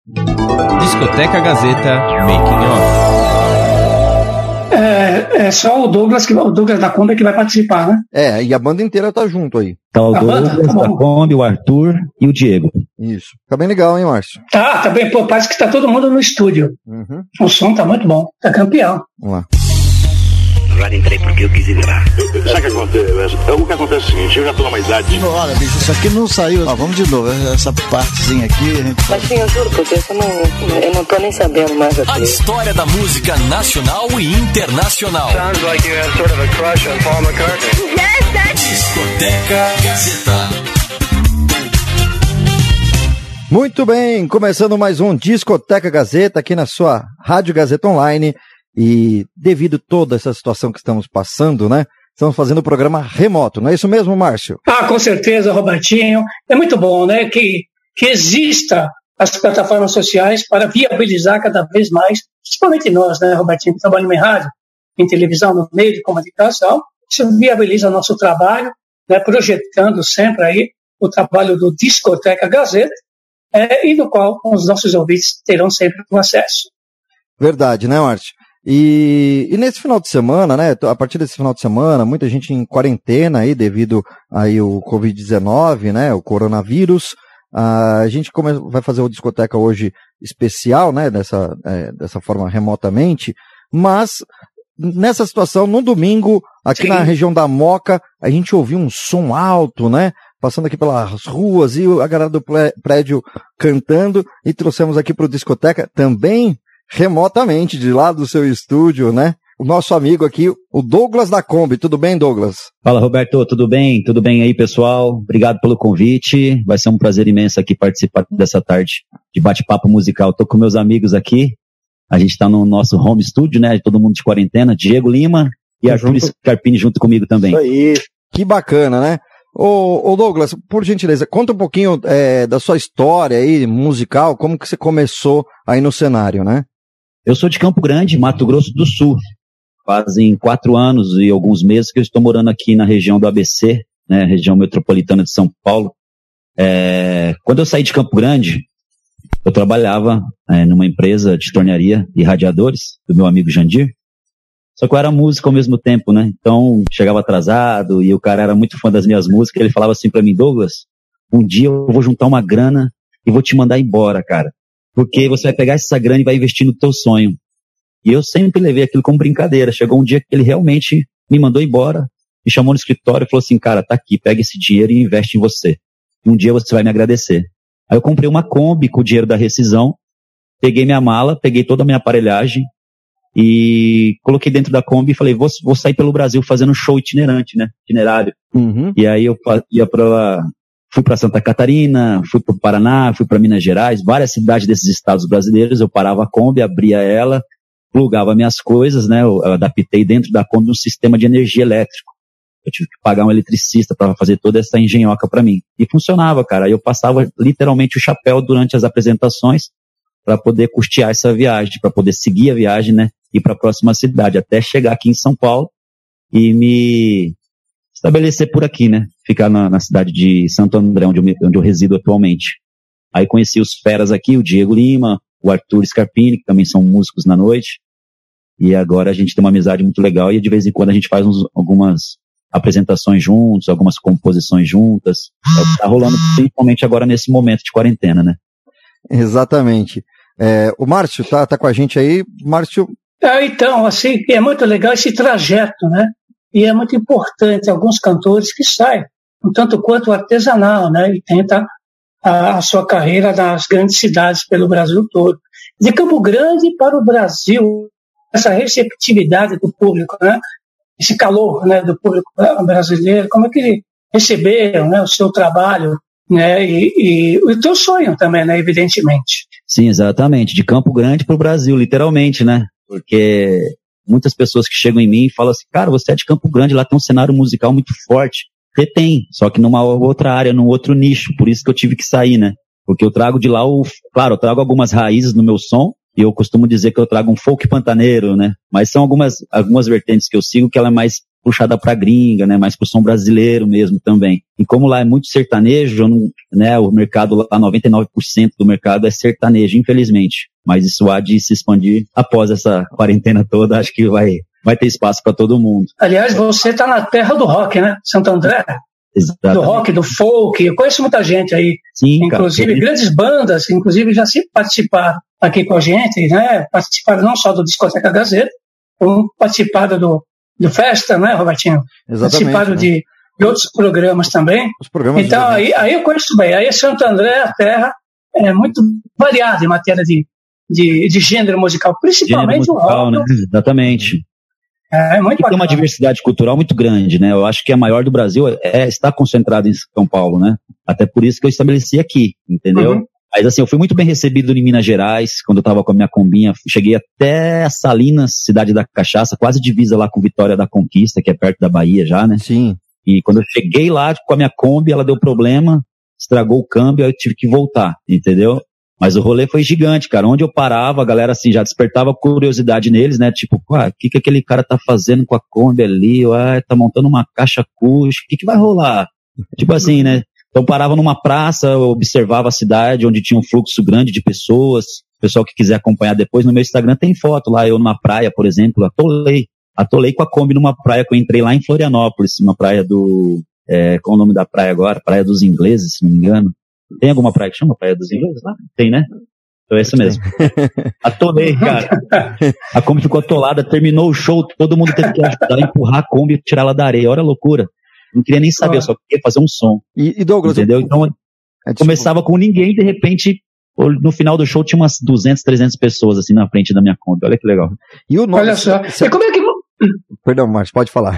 Discoteca Gazeta Making Off. É só o Douglas da Kombi que vai participar, né? E a banda inteira tá junto aí. Tá o Douglas da Kombi, o Arthur e o Diego. Isso. Fica bem legal, hein, Márcio? Tá bem. Pô, parece que tá todo mundo no estúdio. O som tá muito bom. Tá campeão. Vamos lá. Agora entrei porque eu quis entrar. Sabe o que acontece? O que acontece é o seguinte, eu já tô numa idade... Olha, bicho, isso aqui não saiu. Vamos de novo, essa partezinha aqui... Mas sim, eu juro, porque eu não tô nem sabendo mais aqui. A história da música nacional e internacional. Sounds like you have sort of a crush on Paul McCartney. Yes, that's... Discoteca Gazeta. Muito bem, começando mais um Discoteca Gazeta aqui na sua Rádio Gazeta Online. E devido a toda essa situação que estamos passando, né? Estamos fazendo o programa remoto, não é isso mesmo, Márcio? Com certeza, Robertinho. É muito bom, né? Que exista as plataformas sociais para viabilizar cada vez mais, principalmente nós, né, Robertinho, que trabalhamos em rádio, em televisão, no meio de comunicação. Isso viabiliza nosso trabalho, né, projetando sempre aí o trabalho do Discoteca Gazeta, e do qual os nossos ouvintes terão sempre o acesso. Verdade, né, Márcio? E nesse final de semana, né, a partir desse final de semana, muita gente em quarentena aí devido aí o Covid-19, né, o coronavírus. A gente vai fazer o Discoteca hoje especial, né, dessa forma remotamente, mas nessa situação, no domingo, aqui na região da Moca, a gente ouviu um som alto, né, passando aqui pelas ruas e a galera do prédio cantando, e trouxemos aqui para o Discoteca também remotamente, de lá do seu estúdio, né? O nosso amigo aqui, o Douglas da Kombi. Tudo bem, Douglas? Fala, Roberto. Tudo bem? Tudo bem aí, pessoal? Obrigado pelo convite. Vai ser um prazer imenso aqui participar dessa tarde de bate-papo musical. Tô com meus amigos aqui. A gente tá no nosso home studio, né? Todo mundo de quarentena. Diego Lima e Arthur Scarpini junto comigo também. Isso aí. Que bacana, né? Ô Douglas, por gentileza, conta um pouquinho da sua história aí, musical, como que você começou aí no cenário, né? Eu sou de Campo Grande, Mato Grosso do Sul. Fazem 4 anos e alguns meses que eu estou morando aqui na região do ABC, né, região metropolitana de São Paulo. Quando eu saí de Campo Grande, eu trabalhava numa empresa de tornearia e radiadores, do meu amigo Jandir. Só que eu era músico ao mesmo tempo, né? Então, chegava atrasado e o cara era muito fã das minhas músicas. Ele falava assim pra mim: Douglas, um dia eu vou juntar uma grana e vou te mandar embora, cara. Porque você vai pegar essa grana e vai investir no teu sonho. E eu sempre levei aquilo como brincadeira. Chegou um dia que ele realmente me mandou embora, me chamou no escritório e falou assim: cara, tá aqui, pega esse dinheiro e investe em você. Um dia você vai me agradecer. Aí eu comprei uma Kombi com o dinheiro da rescisão, peguei minha mala, peguei toda a minha aparelhagem e coloquei dentro da Kombi e falei: vou sair pelo Brasil fazendo um show itinerante, né? Itinerário. E aí eu fui para Santa Catarina, fui para o Paraná, fui para Minas Gerais, várias cidades desses estados brasileiros. Eu parava a Kombi, abria ela, plugava minhas coisas, né? Eu adaptei dentro da Kombi um sistema de energia elétrico. Eu tive que pagar um eletricista para fazer toda essa engenhoca para mim. E funcionava, cara. Eu passava literalmente o chapéu durante as apresentações para poder custear essa viagem, para poder seguir a viagem, né? Ir para a próxima cidade, até chegar aqui em São Paulo e me estabelecer por aqui, né? Ficar na cidade de Santo André, onde eu resido atualmente. Aí conheci os feras aqui, o Diego Lima, o Arthur Scarpini, que também são músicos na noite. E agora a gente tem uma amizade muito legal e de vez em quando a gente faz algumas apresentações juntos, algumas composições juntas. É o que tá rolando principalmente agora nesse momento de quarentena, né? Exatamente. O Márcio tá com a gente aí. Márcio? Então, assim, é muito legal esse trajeto, né? E é muito importante alguns cantores que saem, um tanto quanto artesanal, né? E tenta a sua carreira nas grandes cidades pelo Brasil todo. De Campo Grande para o Brasil, essa receptividade do público, né? Esse calor, né, do público brasileiro, como é que receberam, né, o seu trabalho, né, e o teu sonho também, né, evidentemente. Sim, exatamente, de Campo Grande para o Brasil, literalmente, né? Porque muitas pessoas que chegam em mim e falam assim: cara, você é de Campo Grande, lá tem um cenário musical muito forte. Tem, só que numa outra área, num outro nicho, por isso que eu tive que sair, né? Porque eu trago de lá claro, eu trago algumas raízes no meu som, e eu costumo dizer que eu trago um folk pantaneiro, né? Mas são algumas vertentes que eu sigo que ela é mais puxada pra gringa, né? Mais pro som brasileiro mesmo também. E como lá é muito sertanejo, eu não, né? O mercado lá, 99% do mercado é sertanejo, infelizmente. Mas isso há de se expandir após essa quarentena toda, acho que vai ter espaço para todo mundo. Aliás, você está na terra do rock, né? Santo André. Exatamente. Do rock, do folk. Eu conheço muita gente aí. Sim, inclusive, cara. Grandes bandas, inclusive, já se participaram aqui com a gente, né? Participaram não só do Discoteca Gazeta, como participaram do Festa, né, Robertinho? Exatamente. Participaram de outros programas também. Os programas então, aí eu conheço bem. Aí Santo André, a terra, é muito variada em matéria de gênero musical, principalmente gênero musical, o rock. né? Exatamente. É muito bacana. Tem uma diversidade cultural muito grande, né? Eu acho que a maior do Brasil está concentrada em São Paulo, né? Até por isso que eu estabeleci aqui, entendeu? Uhum. Mas assim, eu fui muito bem recebido em Minas Gerais, quando eu estava com a minha combinha. Cheguei até Salinas, cidade da cachaça, quase divisa lá com Vitória da Conquista, que é perto da Bahia já, né? Sim. E quando eu cheguei lá com a minha Kombi, ela deu problema, estragou o câmbio, aí eu tive que voltar, entendeu? Mas o rolê foi gigante, cara. Onde eu parava, a galera assim já despertava curiosidade neles, né? Tipo, o que aquele cara tá fazendo com a Kombi ali? Tá montando uma caixa acústica, o que vai rolar? Tipo assim, né? Então parava numa praça, eu observava a cidade, onde tinha um fluxo grande de pessoas. O pessoal que quiser acompanhar depois, no meu Instagram tem foto lá, eu numa praia, por exemplo, atolei com a Kombi numa praia que eu entrei lá em Florianópolis, uma praia qual é o nome da praia agora? Praia dos Ingleses, se não me engano. Tem alguma praia que chama Praia dos Ingleses lá? Tem, né? Então é isso mesmo. Atolei, cara. A Kombi ficou atolada, terminou o show, todo mundo teve que ajudar a empurrar a Kombi e tirar ela da areia. Olha a loucura. Não queria nem saber, eu só queria fazer um som. E Douglas, entendeu? Então, começava com ninguém, de repente, no final do show tinha umas 200, 300 pessoas assim na frente da minha Kombi. Olha que legal. E o nome... Olha só. E como é que... Perdão, Márcio, pode falar.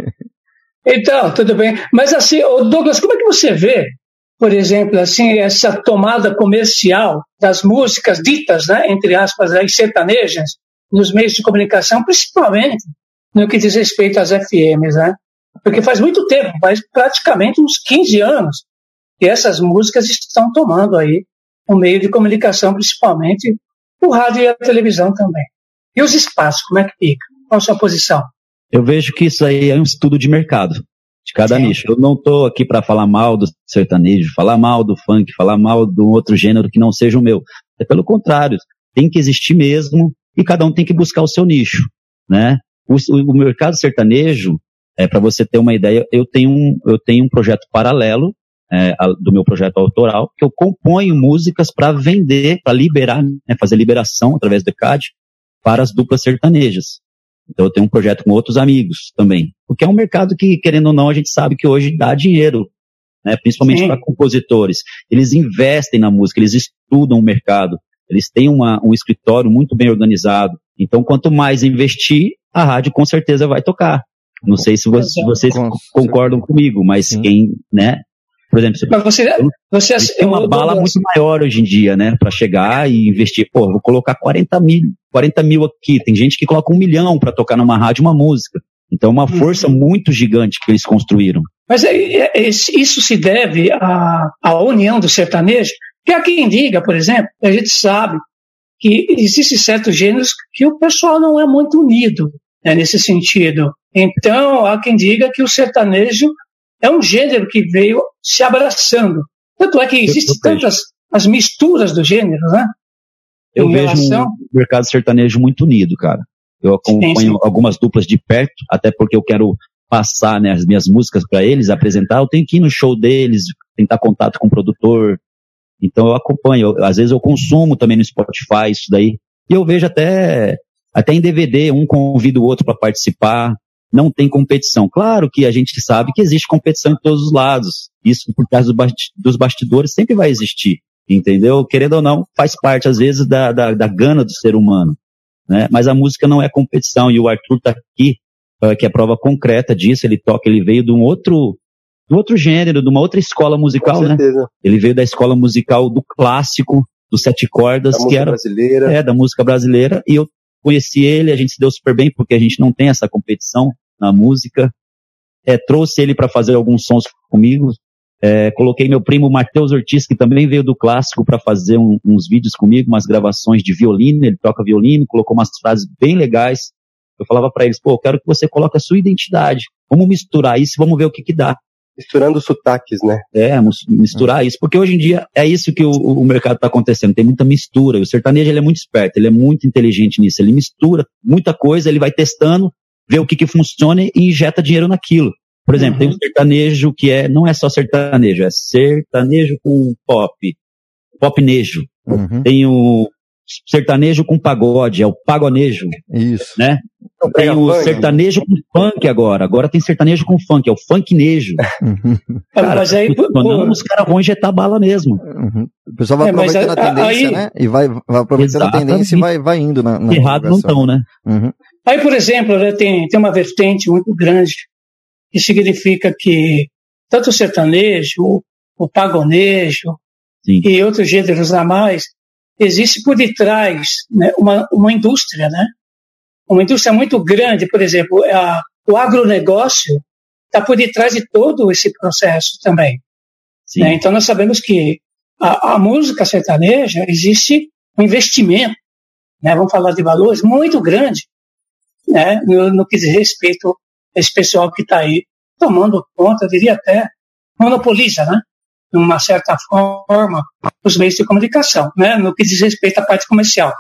Então, tudo bem. Mas assim, Douglas, como é que você vê, por exemplo, assim, essa tomada comercial das músicas ditas, né, entre aspas, aí, sertanejas, nos meios de comunicação, principalmente no que diz respeito às FMs, né? Porque faz muito tempo, faz praticamente uns 15 anos, que essas músicas estão tomando aí o meio de comunicação, principalmente o rádio e a televisão também. E os espaços, como é que fica? Qual a sua posição? Eu vejo que isso aí é um estudo de mercado, de cada nicho. Eu não estou aqui para falar mal do sertanejo, falar mal do funk, falar mal de um outro gênero que não seja o meu. É pelo contrário, tem que existir mesmo e cada um tem que buscar o seu nicho, né? O mercado sertanejo, para você ter uma ideia, eu tenho um projeto paralelo do meu projeto autoral, que eu componho músicas para vender, para liberar, né, fazer liberação através do ECAD para as duplas sertanejas. Então eu tenho um projeto com outros amigos também, porque é um mercado que, querendo ou não, a gente sabe que hoje dá dinheiro, né, principalmente para compositores. Eles investem na música, eles estudam o mercado, eles têm um escritório muito bem organizado. Então quanto mais investir, a rádio com certeza vai tocar. Não sei se vocês concordam comigo, mas quem, né? Por exemplo, você tem uma bala muito maior hoje em dia, né? Para chegar e investir. Pô, vou colocar 40 mil aqui. Tem gente que coloca 1 milhão para tocar numa rádio uma música. Então é uma força muito gigante que eles construíram. Mas isso se deve à união do sertanejo? Porque há quem diga, por exemplo, a gente sabe que existem certos gêneros que o pessoal não é muito unido, né, nesse sentido. Então, há quem diga que o sertanejo é um gênero que veio se abraçando. Tanto é que existem tantas as misturas do gênero, né? Eu vejo um mercado sertanejo muito unido, cara. Eu acompanho algumas duplas de perto, até porque eu quero passar, né, as minhas músicas para eles, apresentar. Eu tenho que ir no show deles, tentar contato com o produtor. Então eu acompanho. Às vezes eu consumo também no Spotify isso daí. E eu vejo até em DVD, um convida o outro para participar. Não tem competição. Claro que a gente sabe que existe competição em todos os lados. Isso, por causa dos bastidores, sempre vai existir. Entendeu? Querendo ou não, faz parte, às vezes, da gana do ser humano, né? Mas a música não é competição. E o Arthur tá aqui, que é a prova concreta disso. Ele veio de um outro gênero, de uma outra escola musical, né? Ele veio da escola musical do clássico, dos 7 cordas, que era brasileira. Da música brasileira. E eu conheci ele, a gente se deu super bem, porque a gente não tem essa competição na música. Trouxe ele para fazer alguns sons comigo. Coloquei meu primo Matheus Ortiz, que também veio do clássico, para fazer uns vídeos comigo, umas gravações de violino. Ele toca violino, colocou umas frases bem legais Eu falava para eles, eu quero que você coloque a sua identidade. Vamos misturar isso, vamos ver o que dá. Misturando sotaques, né? Misturar isso, porque hoje em dia é isso que o mercado está acontecendo, tem muita mistura, e o sertanejo ele é muito esperto, ele é muito inteligente nisso, ele mistura muita coisa, ele vai testando, vê o que funciona e injeta dinheiro naquilo. Por exemplo, tem um sertanejo que não é só sertanejo, é sertanejo com popnejo. Tem o sertanejo com pagode, é o pagonejo. Isso. Né? Tem o sertanejo com funk agora tem sertanejo com funk, é o funknejo. Cara, mas aí, os caras vão injetar bala mesmo. O pessoal vai aproveitando a tendência, né? E vai aproveitando a tendência e vai indo na errado não estão, né? Aí, por exemplo, né, tem uma vertente muito grande que significa que tanto o sertanejo, o pagonejo e outros gêneros a mais, existe por detrás, né, uma indústria, né? Uma indústria muito grande, por exemplo, o agronegócio está por detrás de todo esse processo também. Né? Então nós sabemos que a música sertaneja existe um investimento, né? Vamos falar de valores muito grande, né? No que diz respeito a esse pessoal que está aí tomando conta, eu diria até monopoliza, né? De uma certa forma, os meios de comunicação, né? No que diz respeito à parte comercial,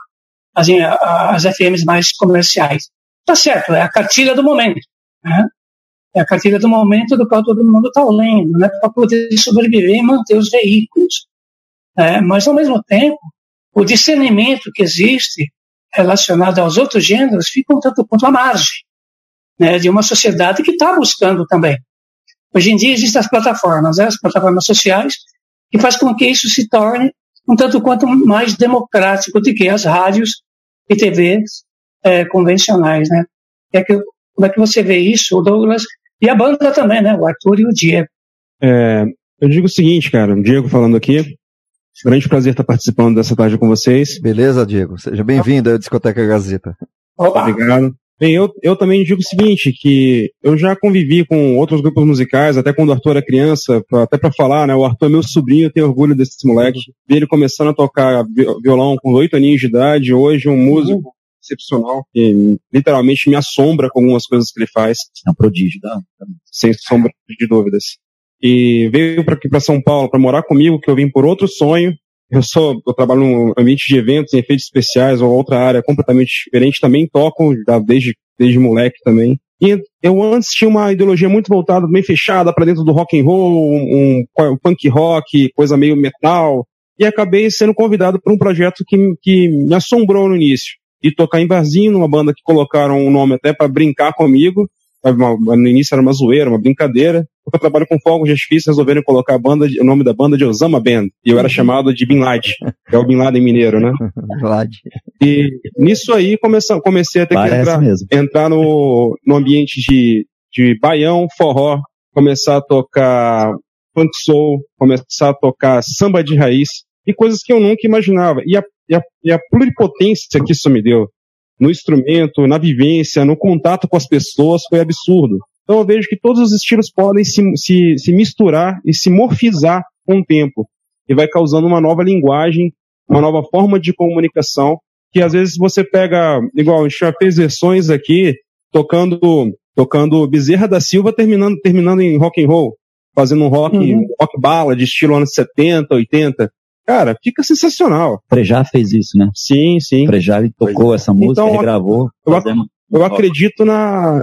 as FMs mais comerciais. Tá certo, é a cartilha do momento, né? É a cartilha do momento do qual todo mundo está lendo, né? Para poder sobreviver e manter os veículos. Mas, ao mesmo tempo, o discernimento que existe relacionado aos outros gêneros fica um tanto quanto à margem, né? De uma sociedade que está buscando também. Hoje em dia existem as plataformas sociais, que faz com que isso se torne um tanto quanto mais democrático do que as rádios e TVs convencionais, né? Como é que você vê isso, o Douglas, e a banda também, né? O Arthur e o Diego. Eu digo o seguinte, cara, o Diego falando aqui, grande prazer estar participando dessa tarde com vocês. Beleza, Diego, seja bem-vindo à Discoteca Gazeta. Opa. Obrigado. Bem, eu também digo o seguinte, que eu já convivi com outros grupos musicais, até quando o Arthur era criança, até pra falar, né, o Arthur é meu sobrinho, eu tenho orgulho desse moleque, vi ele começando a tocar violão com 8 aninhos de idade, hoje um músico excepcional, que literalmente me assombra com algumas coisas que ele faz. É um prodígio, tá? Sem sombra de dúvidas. E veio aqui pra São Paulo para morar comigo, que eu vim por outro sonho. Eu trabalho num ambiente de eventos, em efeitos especiais, ou outra área completamente diferente. Também toco, desde moleque também. E eu antes tinha uma ideologia muito voltada, bem fechada, para dentro do rock and roll, um punk rock, coisa meio metal. E acabei sendo convidado para um projeto que me assombrou no início. E tocar em barzinho, numa banda que colocaram um nome até para brincar comigo. No início era uma zoeira, uma brincadeira. Porque eu trabalho com fogos de artifício, resolveram colocar o nome da banda de Osama Band. E eu era chamado de Bin Laden, que é o Bin Laden mineiro, né? E nisso aí comecei a ter que entrar no ambiente de baião, forró, começar a tocar funk soul, começar a tocar samba de raiz, e coisas que eu nunca imaginava. E a pluripotência que isso me deu no instrumento, na vivência, no contato com as pessoas, foi absurdo. Então eu vejo que todos os estilos podem se misturar e se morfizar com o tempo. E vai causando uma nova linguagem, uma nova forma de comunicação, que às vezes você pega, igual a gente já fez versões aqui, tocando Bezerra da Silva, terminando em rock and roll, fazendo um rock bala, de estilo anos 70, 80. Cara, fica sensacional. Frejá fez isso, né? Sim. Frejá tocou essa música, então, regravou. Eu acredito na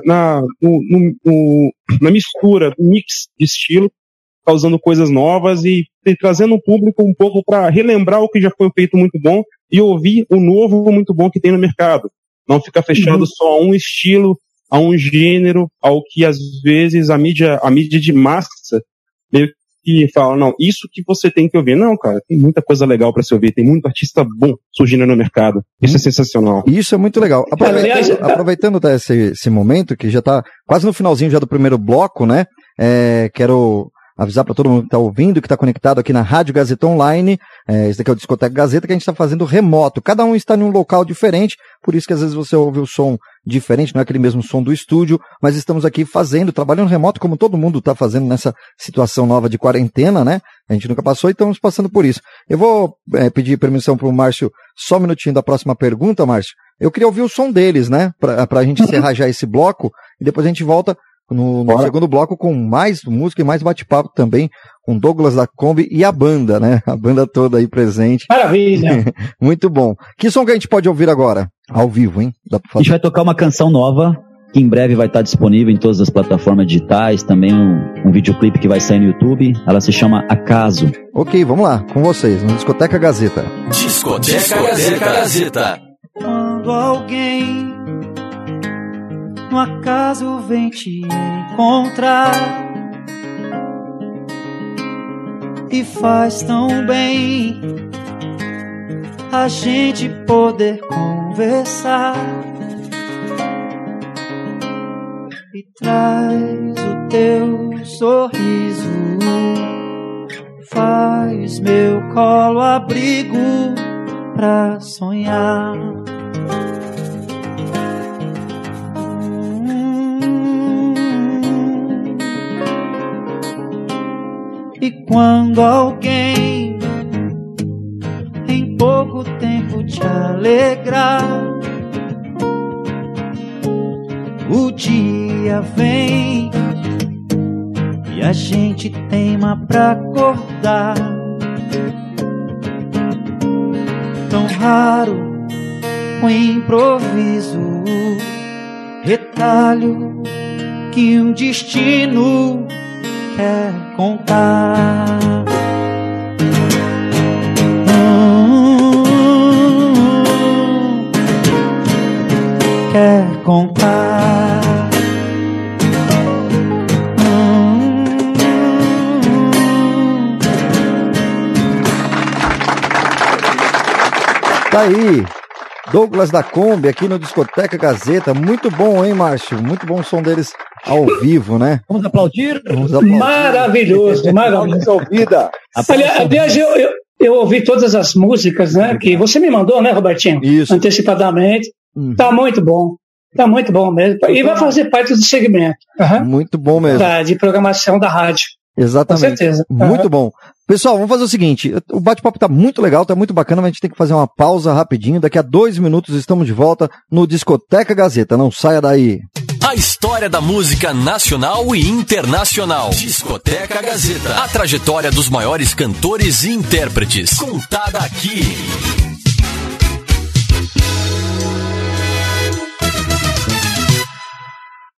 mistura, no mix de estilo, causando coisas novas e trazendo o público um pouco para relembrar o que já foi feito muito bom e ouvir o novo muito bom que tem no mercado. Não ficar fechado só a um estilo, a um gênero, ao que às vezes a mídia de massa meio que fala, não, isso que você tem que ouvir. Não, cara, tem muita coisa legal para se ouvir, tem muito artista bom surgindo no mercado. Isso é sensacional. Isso é muito legal. Aproveitando esse momento, que já está quase no finalzinho já do primeiro bloco, né? Quero avisar para todo mundo que está ouvindo, que está conectado aqui na Rádio Gazeta Online. Esse daqui é o Discoteca Gazeta, que a gente está fazendo remoto. Cada um está em um local diferente, por isso que às vezes você ouve o som diferente, não é aquele mesmo som do estúdio, mas estamos aqui trabalhando remoto, como todo mundo está fazendo nessa situação nova de quarentena, né? A gente nunca passou e estamos passando por isso. Eu vou pedir permissão para o Márcio, só um minutinho da próxima pergunta, Márcio, Eu queria ouvir o som deles, né? Pra gente encerrar já esse bloco, e depois a gente volta no segundo bloco com mais música e mais bate-papo também, com Douglas da Kombi e a banda, né? A banda toda aí presente. Maravilha! Muito bom. Que som que a gente pode ouvir agora? Ao vivo, hein? Dá pra fazer. A gente vai tocar uma canção nova, que em breve vai estar disponível em todas as plataformas digitais, também um videoclipe que vai sair no YouTube. Ela se chama Acaso. Ok, vamos lá, com vocês, no Discoteca Gazeta. Discoteca Gazeta. Quando alguém no acaso vem te encontrar e faz tão bem a gente poder conversar e traz o teu sorriso, faz meu colo abrigo pra sonhar. E quando alguém em pouco tempo te alegrar, o dia vem e a gente teima pra acordar. Tão raro o improviso, retalho que um destino quer contar. Quer contar. Tá aí, Douglas da Kombi aqui no Discoteca Gazeta. Muito bom, hein, Márcio? Muito bom o som deles ao vivo, né? Vamos aplaudir? Maravilhoso, maravilhoso. Aliás, eu ouvi todas as músicas, né? Que você me mandou, né, Robertinho? Isso. Antecipadamente. Tá muito bom. Tá muito bom mesmo. E vai fazer parte do segmento. Muito bom mesmo. De programação da rádio. Exatamente. Com certeza. Muito bom. Pessoal, vamos fazer o seguinte, o bate-papo tá muito legal, tá muito bacana, mas a gente tem que fazer uma pausa rapidinho. Daqui a 2 minutos estamos de volta no Discoteca Gazeta. Não saia daí. A história da música nacional e internacional. Discoteca Gazeta. A trajetória dos maiores cantores e intérpretes. Contada aqui.